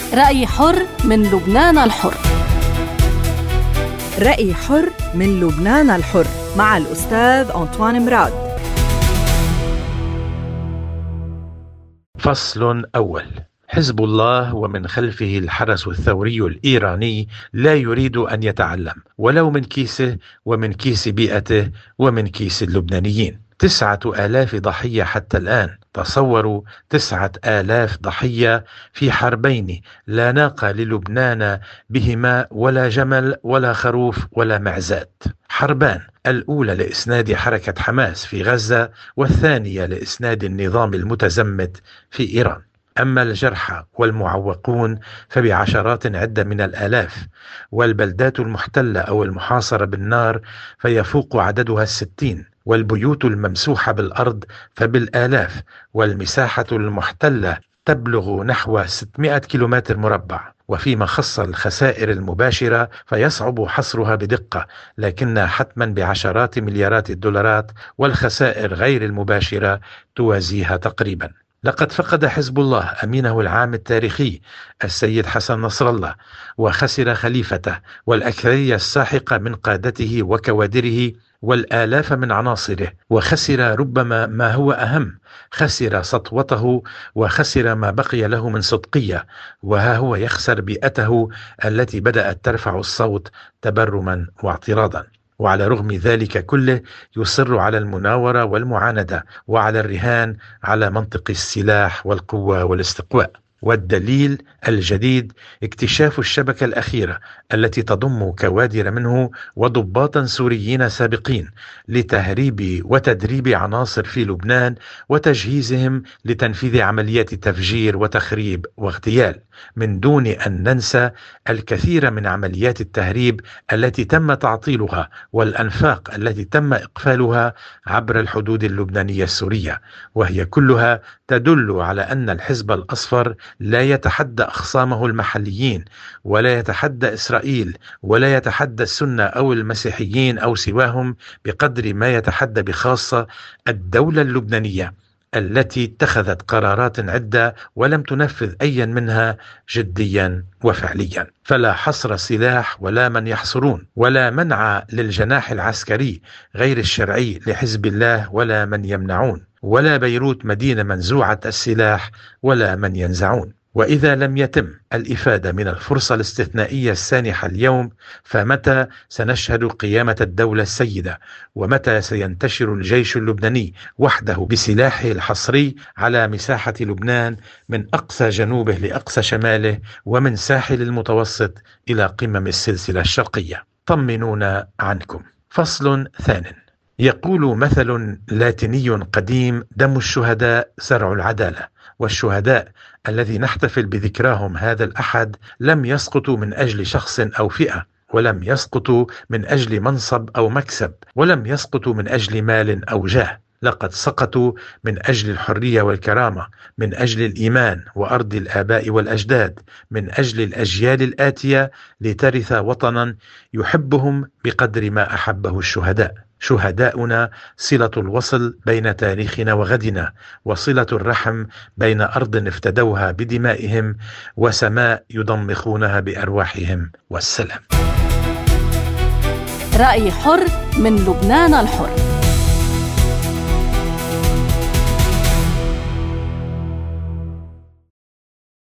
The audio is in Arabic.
رأي حر من لبنان الحر. رأي حر من لبنان الحر مع الأستاذ أنطوان مراد. فصل أول. حزب الله ومن خلفه الحرس الثوري الإيراني لا يريد أن يتعلم ولو من كيسه ومن كيس بيئته ومن كيس اللبنانيين. 9,000 ضحية حتى الآن. تصوروا 9,000 ضحية في حربين لا ناقة للبنان بهما ولا جمل ولا خروف ولا معزات. حربان، الأولى لإسناد حركة حماس في غزة، والثانية لإسناد النظام المتزمت في إيران. أما الجرحى والمعوقون فبعشرات عدة من الآلاف، والبلدات المحتلة أو المحاصرة بالنار فيفوق عددها 60، والبيوت الممسوحة بالأرض فبالآلاف، والمساحة المحتلة تبلغ نحو 600 كيلومتر مربع. وفيما خص الخسائر المباشرة فيصعب حصرها بدقة، لكنها حتما بعشرات مليارات الدولارات، والخسائر غير المباشرة توازيها تقريبا. لقد فقد حزب الله أمينه العام التاريخي السيد حسن نصر الله، وخسر خليفته والأكثرية الساحقة من قادته وكوادره والآلاف من عناصره، وخسر ربما ما هو أهم، خسر سطوته وخسر ما بقي له من صدقية، وها هو يخسر بيئته التي بدأت ترفع الصوت تبرما واعتراضا. وعلى رغم ذلك كله يصر على المناورة والمعاندة وعلى الرهان على منطق السلاح والقوة والاستقواء. والدليل الجديد اكتشاف الشبكة الأخيرة التي تضم كوادر منه وضباطا سوريين سابقين لتهريب وتدريب عناصر في لبنان وتجهيزهم لتنفيذ عمليات تفجير وتخريب واغتيال، من دون أن ننسى الكثير من عمليات التهريب التي تم تعطيلها والأنفاق التي تم إقفالها عبر الحدود اللبنانية السورية، وهي كلها تدل على أن الحزب الأصفر لا يتحدى أخصامه المحليين، ولا يتحدى إسرائيل، ولا يتحدى السنة أو المسيحيين أو سواهم، بقدر ما يتحدى بخاصة الدولة اللبنانية التي اتخذت قرارات عدة ولم تنفذ أي منها جديا وفعليا. فلا حصر سلاح ولا من يحصرون، ولا منع للجناح العسكري غير الشرعي لحزب الله ولا من يمنعون، ولا بيروت مدينة منزوعة السلاح ولا من ينزعون. وإذا لم يتم الإفادة من الفرصة الاستثنائية السانحة اليوم، فمتى سنشهد قيامة الدولة السيدة؟ ومتى سينتشر الجيش اللبناني وحده بسلاحه الحصري على مساحة لبنان من أقصى جنوبه لأقصى شماله، ومن ساحل المتوسط إلى قمم السلسلة الشرقية؟ طمنونا عنكم. فصل ثان. يقول مثل لاتيني قديم: دم الشهداء زرع العدالة. والشهداء الذي نحتفل بذكراهم هذا الأحد لم يسقطوا من أجل شخص أو فئة، ولم يسقطوا من أجل منصب أو مكسب، ولم يسقطوا من أجل مال أو جاه. لقد سقطوا من أجل الحرية والكرامة، من أجل الإيمان وأرض الآباء والأجداد، من أجل الأجيال الآتية لترث وطنا يحبهم بقدر ما أحبه الشهداء. شهداؤنا صلة الوصل بين تاريخنا وغدنا، وصلة الرحم بين أرض افتدوها بدمائهم وسماء يضمخونها بأرواحهم. والسلام. رأي حر من لبنان الحر.